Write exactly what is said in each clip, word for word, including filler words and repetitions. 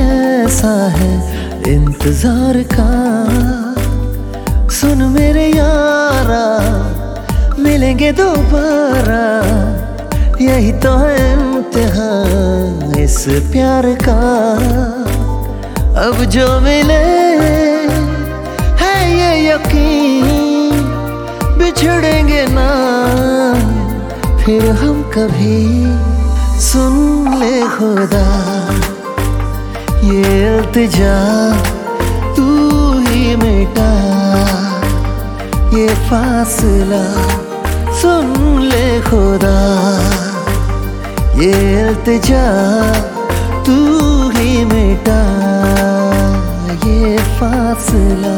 कैसा है इंतजार का। सुन मेरे यारा, मिलेंगे दोबारा, यही तो है इम्तिहान इस प्यार का। अब जो मिले है ये यकीन, बिछड़ेंगे ना फिर हम कभी। सुन ले खुदा ये इल्तिजा, तू ही मिटा ये फासला। सुन ले खुदा ये इल्तिजा, तू ही मिटा ये फासला।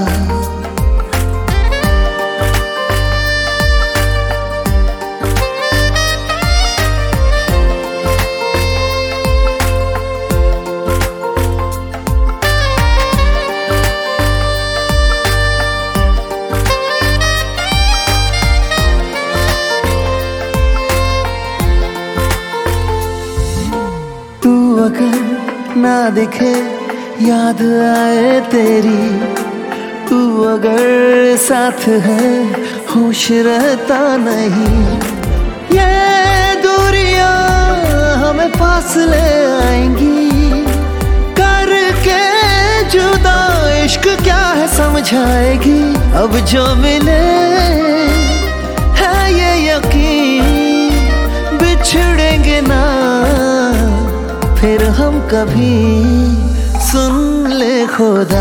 तू अगर ना दिखे याद आए तेरी, तू अगर साथ है होश रहता नहीं। ये दूरियां हमें फासले आएंगी, करके जुदा इश्क क्या है समझाएगी। अब जो मिले है ये यकीन, बिछड़ेंगे ना फिर हम कभी। सुन ले खुदा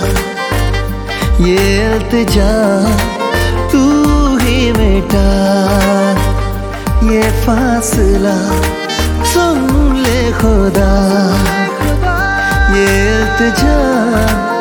ये इल्तिजा, तू ही मिटा ये फासला। सुन ले खुदा ये इल्तिजा,